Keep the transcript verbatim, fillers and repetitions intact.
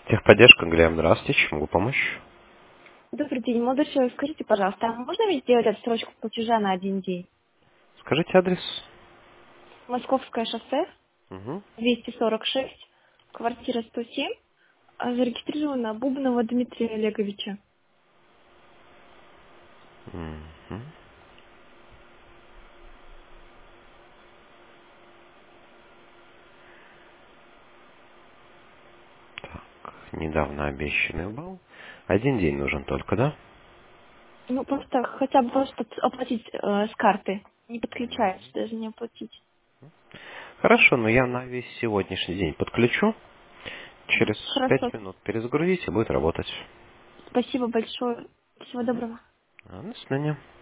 Техподдержка, Глеб, здравствуйте, чем могу помочь? Добрый день, молодой человек. Скажите, пожалуйста, а можно ли сделать отсрочку платежа на один день? Скажите адрес. Московское шоссе, Угу. двести сорок шесть, квартира сто семь, а зарегистрирована Бубнова Дмитрия Олеговича. Угу. Недавно обещанный был. Один день нужен только, да? Ну, просто хотя бы просто оплатить э, с карты. Не подключается, даже не оплатить. Хорошо, но я на весь сегодняшний день подключу. Через Хорошо. пять минут перезагрузите, будет работать. Спасибо большое. Всего доброго. А, До свидания.